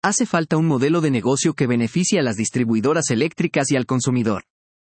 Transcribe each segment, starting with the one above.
hace falta un modelo de negocio que beneficie a las distribuidoras eléctricas y al consumidor.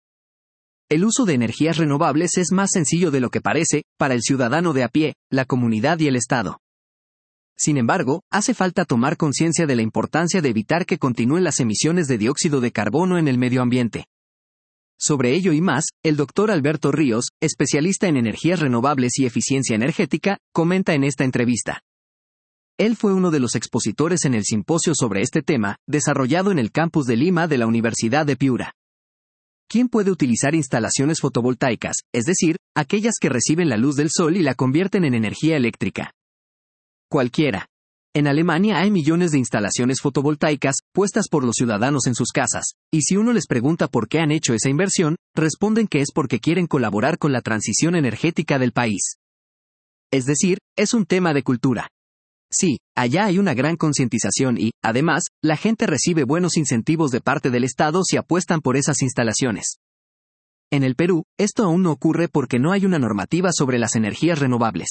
El uso de energías renovables es más sencillo de lo que parece, para el ciudadano de a pie, la comunidad y el Estado. Sin embargo, hace falta tomar conciencia de la importancia de evitar que continúen las emisiones de dióxido de carbono en el medio ambiente. Sobre ello y más, el Dr. Alberto Ríos, especialista en energías renovables y eficiencia energética, comenta en esta entrevista. Él fue uno de los expositores en el simposio sobre este tema, desarrollado en el campus de Lima de la Universidad de Piura. ¿Quién puede utilizar instalaciones fotovoltaicas, es decir, aquellas que reciben la luz del sol y la convierten en energía eléctrica? Cualquiera. En Alemania hay millones de instalaciones fotovoltaicas puestas por los ciudadanos en sus casas, y si uno les pregunta por qué han hecho esa inversión, responden que es porque quieren colaborar con la transición energética del país. Es decir, es un tema de cultura. Sí, allá hay una gran concientización y, además, la gente recibe buenos incentivos de parte del Estado si apuestan por esas instalaciones. En el Perú, esto aún no ocurre porque no hay una normativa sobre las energías renovables.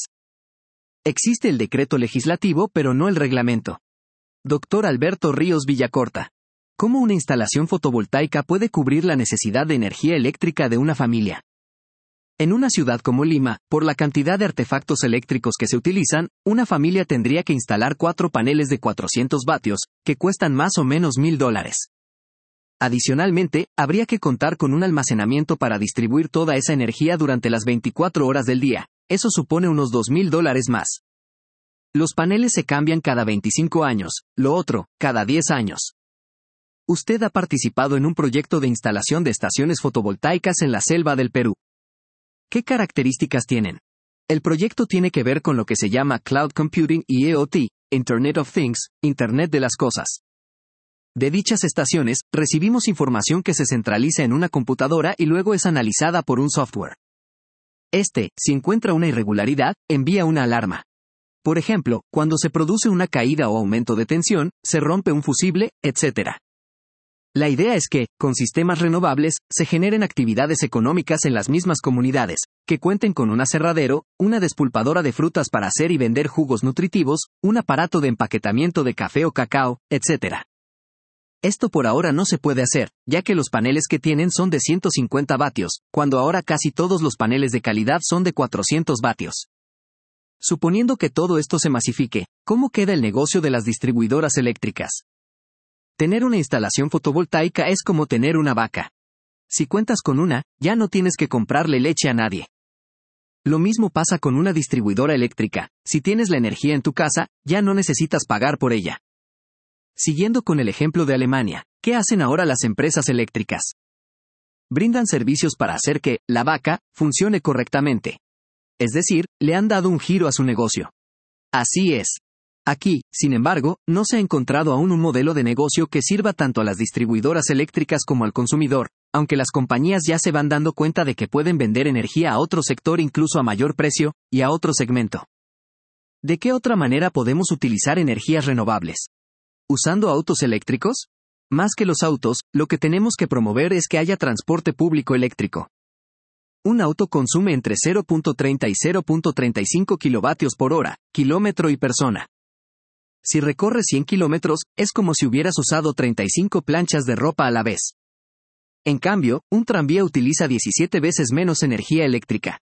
Existe el decreto legislativo pero no el reglamento. Dr. Alberto Ríos Villacorta. ¿Cómo una instalación fotovoltaica puede cubrir la necesidad de energía eléctrica de una familia? En una ciudad como Lima, por la cantidad de artefactos eléctricos que se utilizan, una familia tendría que instalar 4 paneles de 400 vatios, que cuestan más o menos $1,000. Adicionalmente, habría que contar con un almacenamiento para distribuir toda esa energía durante las 24 horas del día. Eso supone unos $2,000 más. Los paneles se cambian cada 25 años, lo otro, cada 10 años. Usted ha participado en un proyecto de instalación de estaciones fotovoltaicas en la selva del Perú. ¿Qué características tienen? El proyecto tiene que ver con lo que se llama Cloud Computing y IoT, Internet of Things, Internet de las Cosas. De dichas estaciones, recibimos información que se centraliza en una computadora y luego es analizada por un software. Si encuentra una irregularidad, envía una alarma. Por ejemplo, cuando se produce una caída o aumento de tensión, se rompe un fusible, etc. La idea es que, con sistemas renovables, se generen actividades económicas en las mismas comunidades, que cuenten con un aserradero, una despulpadora de frutas para hacer y vender jugos nutritivos, un aparato de empaquetamiento de café o cacao, etc. Esto por ahora no se puede hacer, ya que los paneles que tienen son de 150 vatios, cuando ahora casi todos los paneles de calidad son de 400 vatios. Suponiendo que todo esto se masifique, ¿cómo queda el negocio de las distribuidoras eléctricas? Tener una instalación fotovoltaica es como tener una vaca. Si cuentas con una, ya no tienes que comprarle leche a nadie. Lo mismo pasa con una distribuidora eléctrica. Si tienes la energía en tu casa, ya no necesitas pagar por ella. Siguiendo con el ejemplo de Alemania, ¿qué hacen ahora las empresas eléctricas? Brindan servicios para hacer que la vaca funcione correctamente. Es decir, le han dado un giro a su negocio. Así es. Aquí, sin embargo, no se ha encontrado aún un modelo de negocio que sirva tanto a las distribuidoras eléctricas como al consumidor, aunque las compañías ya se van dando cuenta de que pueden vender energía a otro sector incluso a mayor precio, y a otro segmento. ¿De qué otra manera podemos utilizar energías renovables? ¿Usando autos eléctricos? Más que los autos, lo que tenemos que promover es que haya transporte público eléctrico. Un auto consume entre 0.30 y 0.35 kilovatios por hora, kilómetro y persona. Si recorres 100 kilómetros, es como si hubieras usado 35 planchas de ropa a la vez. En cambio, un tranvía utiliza 17 veces menos energía eléctrica.